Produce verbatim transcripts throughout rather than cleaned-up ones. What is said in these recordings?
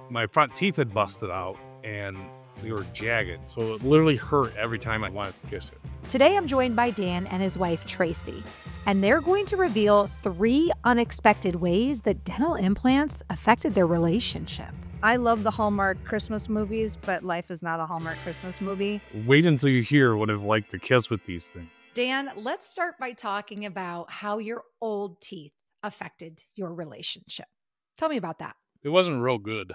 My front teeth had busted out and they were jagged, so it literally hurt every time I wanted to kiss it. Today, I'm joined by Dan and his wife, Tracy, and they're going to reveal three unexpected ways that dental implants affected their relationship. I love the Hallmark Christmas movies, but life is not a Hallmark Christmas movie. Wait until you hear what it's like to kiss with these things. Dan, let's start by talking about how your old teeth affected your relationship. Tell me about that. It wasn't real good.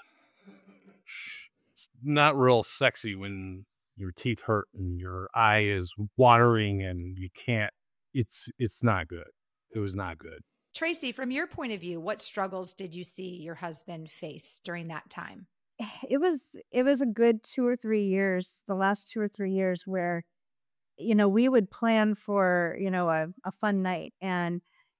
It's not real sexy when your teeth hurt and your eye is watering and you can't, it's it's not good. It was not good. Tracy, from your point of view, what struggles did you see your husband face during that time? It was it was a good two or three years, the last two or three years where, you know, we would plan for, you know, a, a fun night and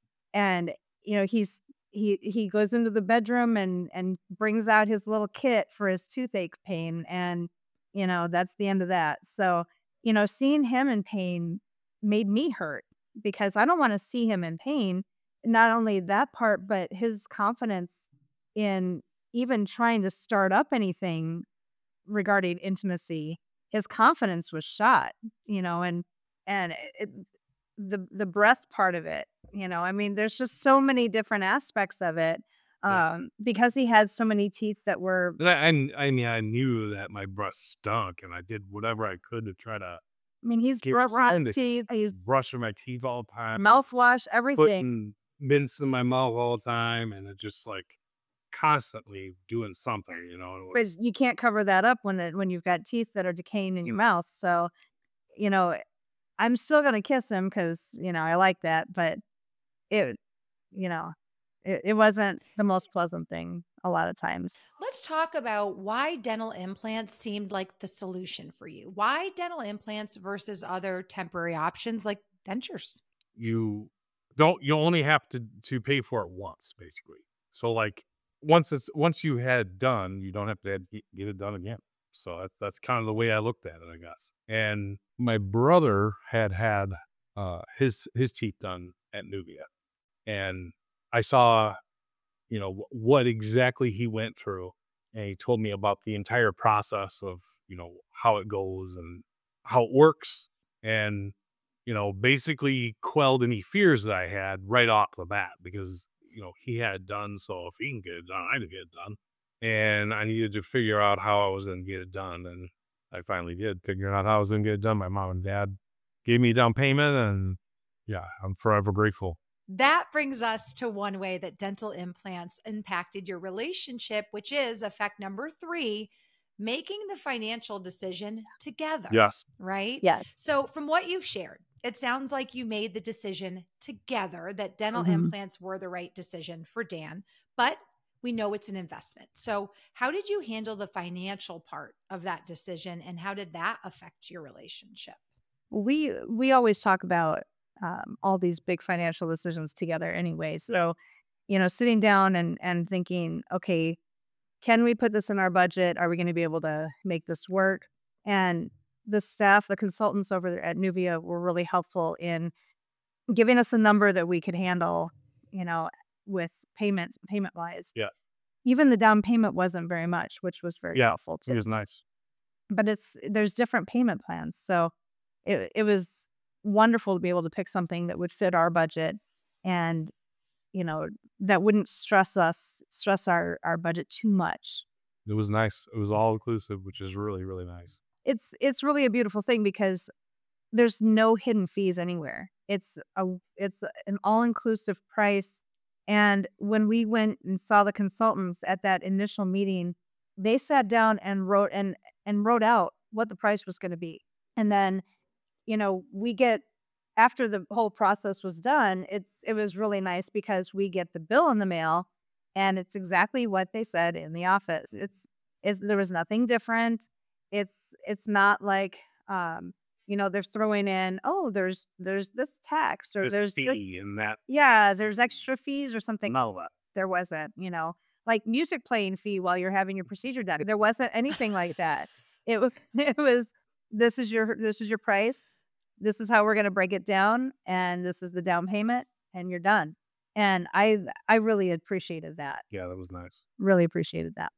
and you know, he's he he goes into the bedroom and and brings out his little kit for his toothache pain, and you know, that's the end of that. So, you know, seeing him in pain made me hurt because I don't want to see him in pain. Not only that part, but his confidence in even trying to start up anything regarding intimacy, his confidence was shot, you know, and and it, the the breath part of it, you know, I mean, there's just so many different aspects of it, Yeah. um, because he had so many teeth that were. But I, I, I mean, I knew that my breath stunk, and I did whatever I could to try to I mean, he's get br- trying brush to teeth, he's brushing my teeth all the time, mouthwash, everything. putting mints in my mouth all the time, and it just like constantly doing something, you know. It But was, you can't cover that up when it, when you've got teeth that are decaying in your mouth. So, you know, I'm still gonna kiss him because you know I like that, but it, you know, it, it wasn't the most pleasant thing a lot of times. Let's talk about why dental implants seemed like the solution for you. Why dental implants versus other temporary options like dentures? you don't you only have to to pay for it once, basically. So like once it's once you had it done, you don't have to get get it done again. So that's that's kind of the way I looked at it, I guess. And my brother had had uh his his teeth done at Nubia, and I saw, you know, wh- what exactly he went through, and he told me about the entire process of, you know, how it goes and how it works, and you know, basically quelled any fears that I had right off the bat because, you know, he had it done, so if he can get it done, I can get it done. And I needed to figure out how I was going to get it done, and I finally did figure out how I was going to get it done. My mom and dad gave me a down payment, and yeah, I'm forever grateful. That brings us to one way that dental implants impacted your relationship, which is effect number three, making the financial decision together. Yes. Right? Yes. So, from what you've shared, it sounds like you made the decision together that dental Mhm. implants were the right decision for Dan, but we know it's an investment. So, how did you handle the financial part of that decision and how did that affect your relationship? We we always talk about um, all these big financial decisions together anyway. So, you know, sitting down and and thinking, okay, can we put this in our budget? Are we going to be able to make this work? And the staff, the consultants over there at Nuvia were really helpful in giving us a number that we could handle, you know, with payments, payment wise. Yeah. Even the down payment wasn't very much, which was very Yeah. helpful It too. was nice. But it's there's different payment plans. So it it was wonderful to be able to pick something that would fit our budget and, you know, that wouldn't stress us, stress our our budget too much. It was nice. It was all inclusive, which is really, really nice. It's it's really a beautiful thing because there's no hidden fees anywhere. It's a it's an all-inclusive price, and when we went and saw the consultants at that initial meeting, they sat down and wrote and and wrote out what the price was gonna be. And then, you know, we get after the whole process was done, it's it was really nice because we get the bill in the mail, and it's exactly what they said in the office. It's it's there was nothing different. It's it's not like, um, you know, they're throwing in, "Oh, there's there's this tax," or This "There's this." fee and that. Yeah, there's extra fees or something. None of that. There wasn't, you know, like music playing fee while you're having your procedure done. There wasn't anything like that. It was it was, "This is your this is your price. This is how we're gonna break it down, and this is the down payment, and you're done." And I I really appreciated that. Yeah, that was nice. Really appreciated that.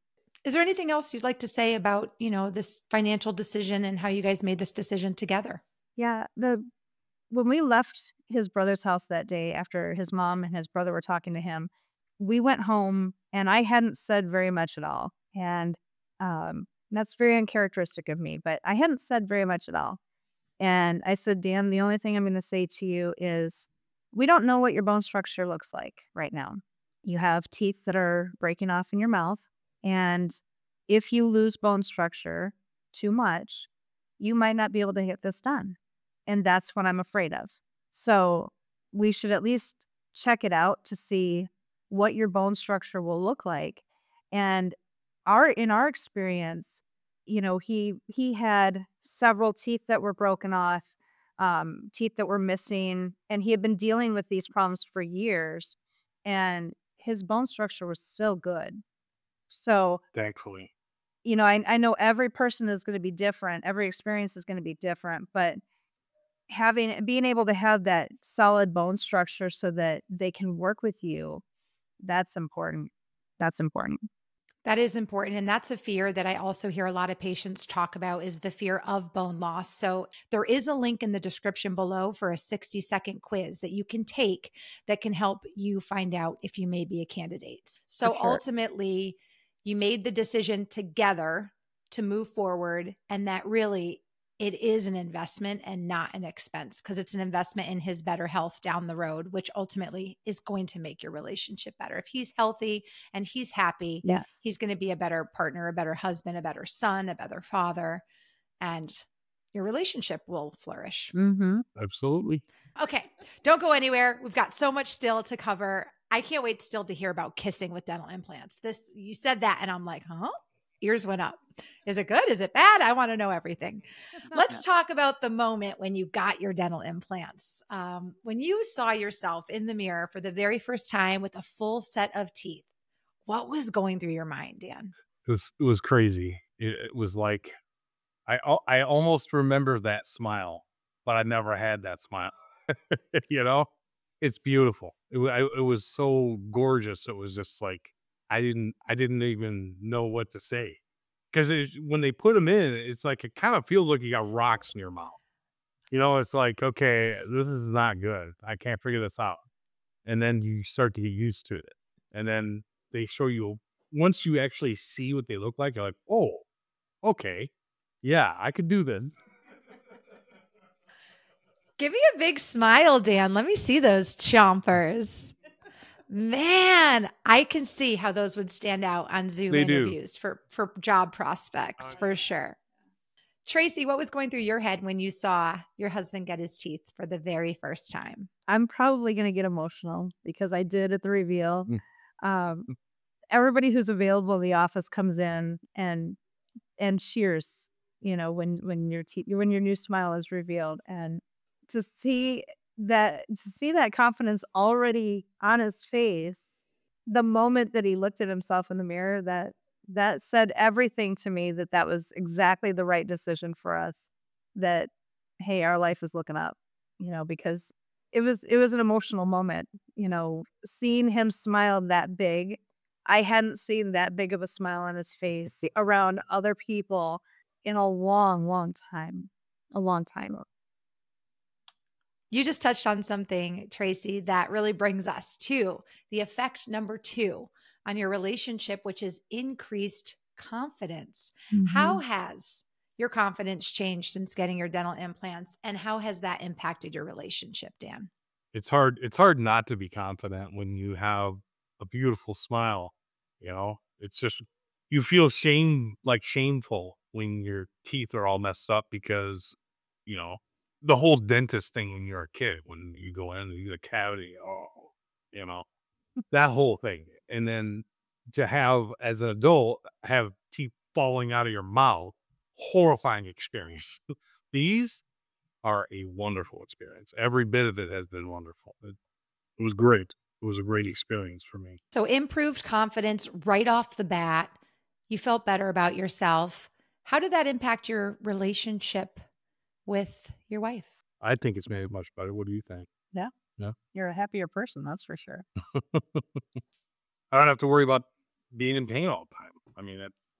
Is there anything else you'd like to say about, you know, this financial decision and how you guys made this decision together? Yeah, the when we left his brother's house that day after his mom and his brother were talking to him, we went home and I hadn't said very much at all. And um, that's very uncharacteristic of me, but I hadn't said very much at all. And I said, Dan, the only thing I'm going to say to you is we don't know what your bone structure looks like right now. You have teeth that are breaking off in your mouth. And if you lose bone structure too much, you might not be able to get this done. And that's what I'm afraid of. So we should at least check it out to see what your bone structure will look like. And our in our experience, you know, he he had several teeth that were broken off, um, teeth that were missing, and he had been dealing with these problems for years, and his bone structure was still good. So, Thankfully. you know, I I know every person is going to be different, every experience is going to be different, but having being able to have that solid bone structure so that they can work with you, that's important. That's important. That is important. And that's a fear that I also hear a lot of patients talk about is the fear of bone loss. So there is a link in the description below for a sixty second quiz that you can take that can help you find out if you may be a candidate. So For sure. ultimately, you made the decision together to move forward. And that really, it is an investment and not an expense because it's an investment in his better health down the road, which ultimately is going to make your relationship better. If he's healthy and he's happy, Yes. he's going to be a better partner, a better husband, a better son, a better father, and your relationship will flourish. Mm-hmm. Absolutely. Okay, don't go anywhere. We've got so much still to cover. I can't wait still to hear about kissing with dental implants. This, you said that, and I'm like, huh? Ears went up. Is it good? Is it bad? I want to know everything. Let's talk about the moment when you got your dental implants. Um, when you saw yourself in the mirror for the very first time with a full set of teeth, what was going through your mind, Dan? It was it was crazy. It, it was like I al- I almost remember that smile, but I never had that smile. you know, it's beautiful. It, wa- I, it was so gorgeous. It was just like I didn't I didn't even know what to say because when they put them in, it's like it kind of feels like you got rocks in your mouth. You know, it's like okay, this is not good. I can't figure this out, and then you start to get used to it, and then they show you once you actually see what they look like, you're like, oh, okay, yeah, I could do this. Give me a big smile, Dan. Let me see those chompers. Man, I can see how those would stand out on Zoom They do. interviews for for job prospects, for sure. Tracy, what was going through your head when you saw your husband get his teeth for the very first time? I'm probably going to get emotional because I did at the reveal. Mm. Um, everybody who's available in the office comes in and and cheers, you know, when when your te- when your new smile is revealed, and to see that to see that confidence already on his face, the moment that he looked at himself in the mirror, that that said everything to me that that was exactly the right decision for us. That hey, our life is looking up, you know, because it was it was an emotional moment, you know, seeing him smile that big. I hadn't seen that big of a smile on his face around other people in a long, long time. A long time. You just touched on something, Tracy, that really brings us to the effect number two on your relationship, which is increased confidence. How Mhm. has your confidence changed since getting your dental implants, and how has that impacted your relationship, Dan? It's hard it's hard not to be confident when you have a beautiful smile, you know? It's just you feel shame like shameful when your teeth are all messed up because, you know, the whole dentist thing when you're a kid, when you go in and you get a cavity, oh, you know, that whole thing. And then to have as an adult have teeth falling out of your mouth, horrifying experience. These are a wonderful experience. Every bit of it has been wonderful. It, it was great. It was a great experience for me. So, improved confidence right off the bat. You felt better about yourself. How did that impact your relationship with your wife? I think it's made it much better. What do you think? Yeah. Yeah. You're a happier person, that's for sure. I don't have to worry about being in pain all the time. I mean, it,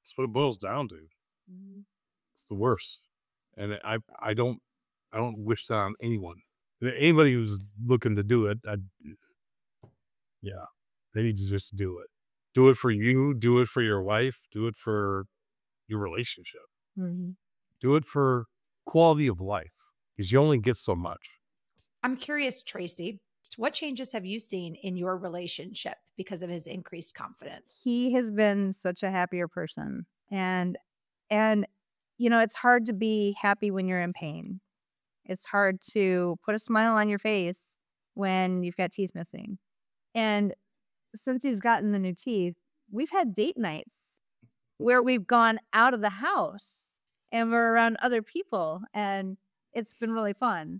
That's what it boils down to. Mhm. It's the worst. And I I don't I don't wish that on anyone. Anybody who's looking to do it, I yeah, they need to just do it. Do it for you, do it for your wife, do it for your relationship. Mhm. Do it for quality of life because you only get so much. I'm curious, Tracy, what changes have you seen in your relationship because of his increased confidence? He has been such a happier person. And and you know, it's hard to be happy when you're in pain. It's hard to put a smile on your face when you've got teeth missing. And since he's gotten the new teeth, we've had date nights where we've gone out of the house and we're around other people, and it's been really fun.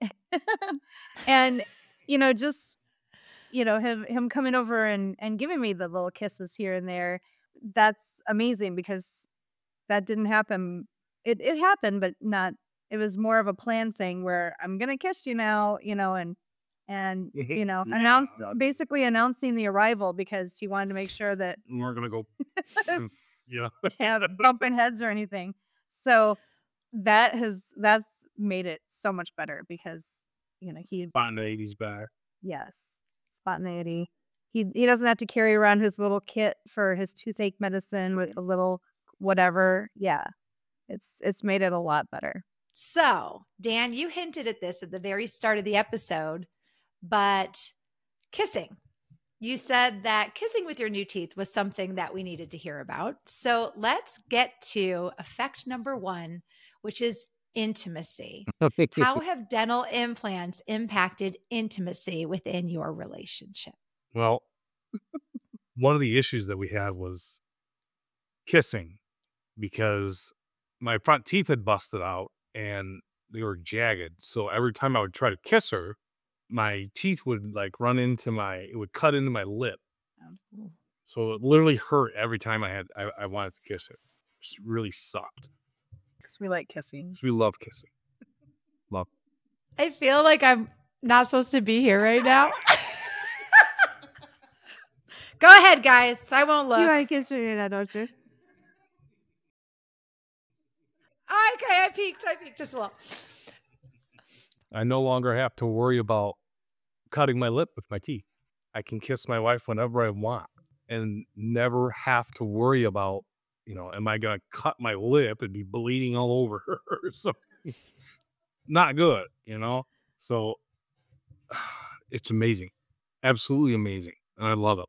And you know, just you know, him him coming over and and giving me the little kisses here and there, that's amazing because that didn't happen. It it happened, but not it was more of a planned thing where I'm gonna kiss you now, you know, and and you know, announce basically announcing the arrival because he wanted to make sure that We're gonna go. Yeah. had bumping heads or anything. So that has that's made it so much better because you know he Spontaneity's back. yes, spontaneity. He he doesn't have to carry around his little kit for his toothache medicine with a little whatever. Yeah, it's it's made it a lot better. So, Dan, you hinted at this at the very start of the episode, but kissing. You said that kissing with your new teeth was something that we needed to hear about. So let's get to effect number one, which is intimacy. How have dental implants impacted intimacy within your relationship? Well, one of the issues that we had was kissing because my front teeth had busted out and they were jagged. So every time I would try to kiss her, my teeth would like run into my, it would cut into my lip. So it literally hurt every time I had, I, I wanted to kiss her. It just really sucked. Because we like kissing. 'Cause we love kissing. Love. I feel like I'm not supposed to be here right now. Go ahead, guys. I won't look. You like kissing that, don't you? Okay, I peeked. I peeked just a little. I no longer have to worry about cutting my lip with my teeth. I can kiss my wife whenever I want and never have to worry about, you know, am I going to cut my lip and be bleeding all over her? So not good, you know? So it's amazing. Absolutely amazing. And I love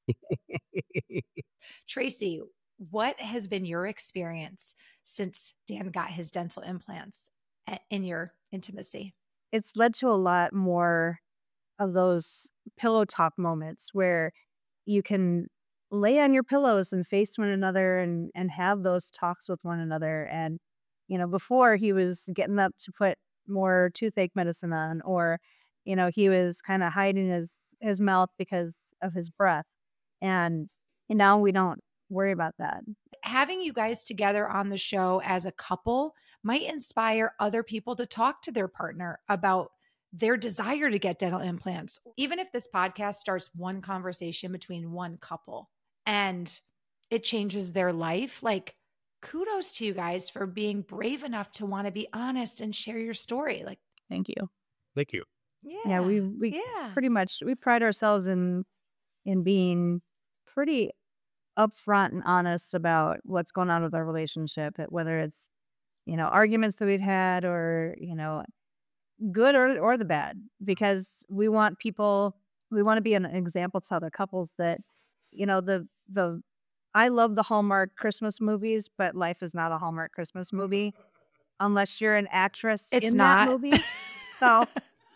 it. Tracy, what has been your experience since Dan got his dental implants a- in your intimacy? It's led to a lot more of those pillow talk moments where you can lay on your pillows and face one another and and have those talks with one another. And you know, before he was getting up to put more toothache medicine on, or you know, he was kind of hiding his his mouth because of his breath, and, and now we don't worry about that. Having you guys together on the show as a couple might inspire other people to talk to their partner about their desire to get dental implants. Even if this podcast starts one conversation between one couple and it changes their life, like kudos to you guys for being brave enough to want to be honest and share your story. Like, Thank you. Thank you. yeah. Yeah, we we yeah. pretty much we pride ourselves in in being pretty upfront and honest about what's going on with our relationship, uh, whether it's you know arguments that we've had or you know good or or the bad, because we want people we want to be an example to other couples that you know the the I love the Hallmark Christmas movies, but life is not a Hallmark Christmas movie unless you're an actress It's in not. that movie. So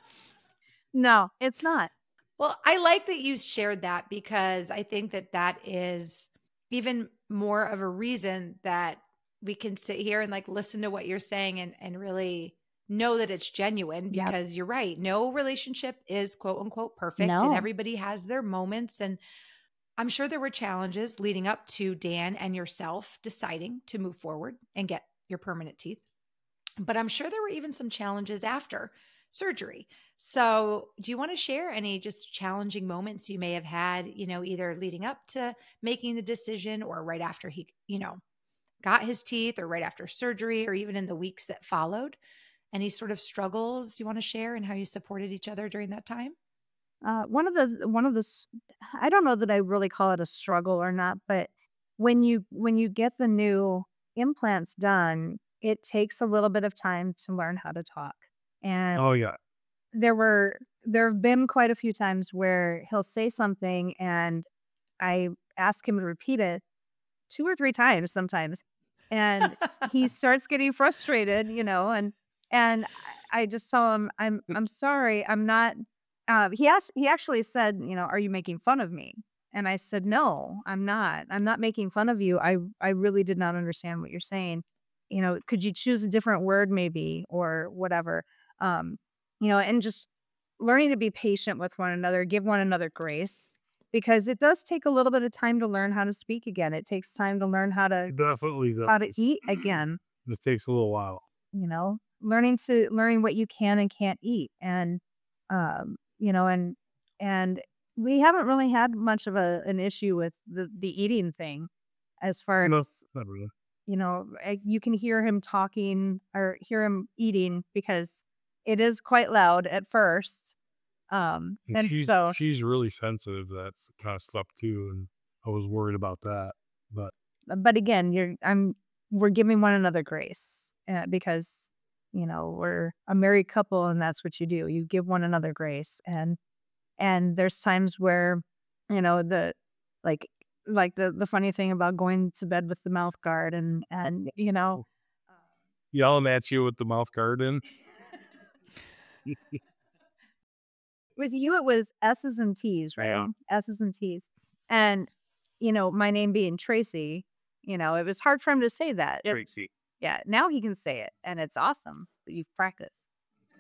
no, it's not. Well, I like that you shared that because I think that that is even more of a reason that we can sit here and like listen to what you're saying and, and really know that it's genuine Yep. because you're right. No relationship is quote unquote perfect and No. everybody has their moments. And I'm sure there were challenges leading up to Dan and yourself deciding to move forward and get your permanent teeth. But I'm sure there were even some challenges after surgery. So, do you want to share any just challenging moments you may have had, you know, either leading up to making the decision or right after he, you know, got his teeth or right after surgery or even in the weeks that followed? Any sort of struggles you want to share and how you supported each other during that time? Uh, one of the one of the s- I don't know that I really call it a struggle or not, but when you when you get the new implants done, it takes a little bit of time to learn how to talk. And Oh yeah. there were there have been quite a few times where he'll say something and I ask him to repeat it two or three times sometimes, and he starts getting frustrated, you know, and and I I just tell him, "I'm I'm sorry, I'm not." Uh, he asked, he actually said, you know, "Are you making fun of me?" And I said, "No, I'm not. I'm not making fun of you. I I really did not understand what you're saying. You know, could you choose a different word maybe or whatever?" Um, you know, and just learning to be patient with one another, give one another grace because it does take a little bit of time to learn how to speak again. It takes time to learn how to Definitely how to does. eat again, It takes a little while. you know, learning to learning what you can and can't eat. And um, you know, and and we haven't really had much of a an issue with the the eating thing as far No, as, not really. you know, I, you can hear him talking or hear him eating because it is quite loud at first. Um, And and she's so she's really sensitive to that s- kind of stuff too, and I was worried about that. But but again, you're I'm we're giving one another grace uh, because you know we're a married couple, and that's what you do. You give one another grace, and and there's times where you know the like like the the funny thing about going to bed with the mouth guard, and and you know yelling at you with the mouth guard in. with you it was S's and T's, right? Yeah. S's and T's, and you know my name being Tracy, you know it was hard for him to say that. It- Tracy. yeah, now he can say it, and it's awesome that you've practiced.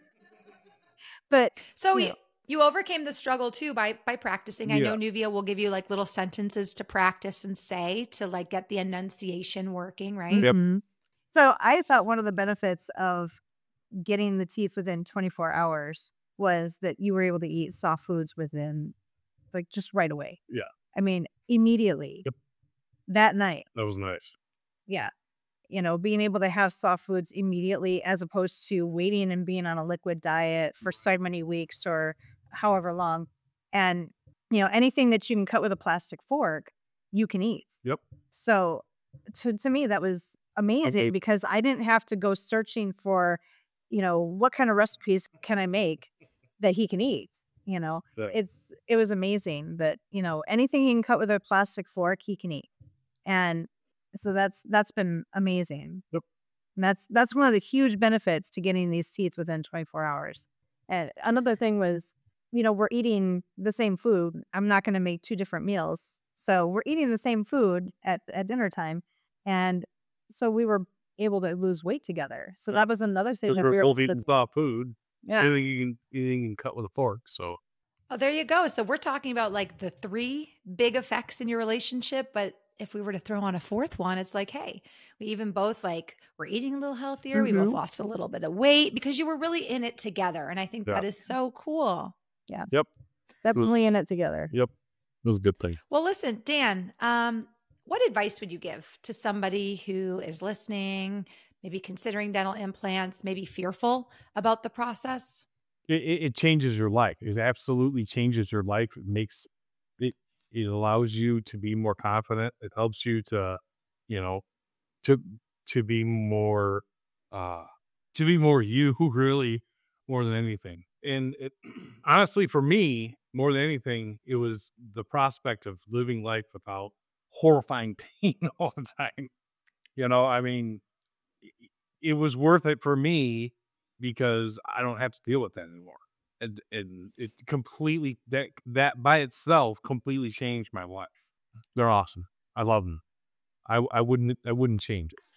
But, So you you know you overcame the struggle too by by practicing. I know Yeah. Nuvia will give you like little sentences to practice and say to like get the enunciation working, right? Yep. mhm. So, I thought one of the benefits of getting the teeth within twenty-four hours was that you were able to eat soft foods within, like, just right away. Yeah. I mean, immediately. Yep. That night. That was nice. Yeah. You know, being able to have soft foods immediately as opposed to waiting and being on a liquid diet for so many weeks or however long. And, you know, anything that you can cut with a plastic fork, you can eat. Yep. So to, to me, that was amazing Okay. because I didn't have to go searching for, you know, what kind of recipes can I make that he can eat. You know, Yeah. it's, it was amazing that, you know, anything he can cut with a plastic fork, he can eat. And so that's that's been amazing. Yep. And that's that's one of the huge benefits to getting these teeth within twenty-four hours. And another thing was, you know, we're eating the same food. I'm not going to make two different meals. So we're eating the same food at at dinner time. And so we were able to lose weight together. So that was another thing Because that we're we were both able eating to, soft food. yeah. Anything you can anything you can cut with a fork. So Oh, there you go. So we're talking about like the three big effects in your relationship, but if we were to throw on a fourth one, it's like, hey, we even both like we're eating a little healthier. We both Mhm. lost a little bit of weight because you were really in it together. And I think yeah. that is so cool. Yeah. Yep. It was, Definitely in it together. yep. It was a good thing. Well, listen, Dan, um, what advice would you give to somebody who is listening, maybe considering dental implants, maybe fearful about the process? It, it, it changes your life. It absolutely changes your life. It makes it it allows you to be more confident. It helps you to, you know, to to be more uh to be more you really more than anything. And it honestly for me, more than anything, it was the prospect of living life without horrifying pain all the time. You know, I mean, i- it was worth it for me because I don't have to deal with that anymore. And and it completely that that by itself completely changed my life. They're awesome. I love them. I I wouldn't I wouldn't change it.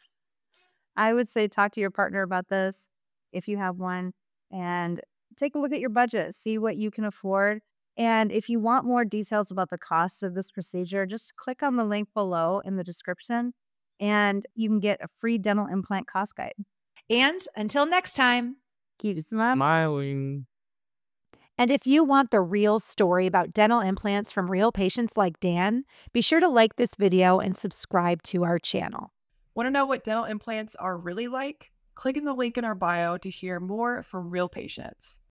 I would say talk to your partner about this if you have one and take a look at your budget, see what you can afford. And if you want more details about the cost of this procedure, just click on the link below in the description and you can get a free dental implant cost guide. And until next time. Keep smiling. Smiling. And if you want the real story about dental implants from real patients like Dan, be sure to like this video and subscribe to our channel. Want to know what dental implants are really like? Click in the link in our bio to hear more from real patients.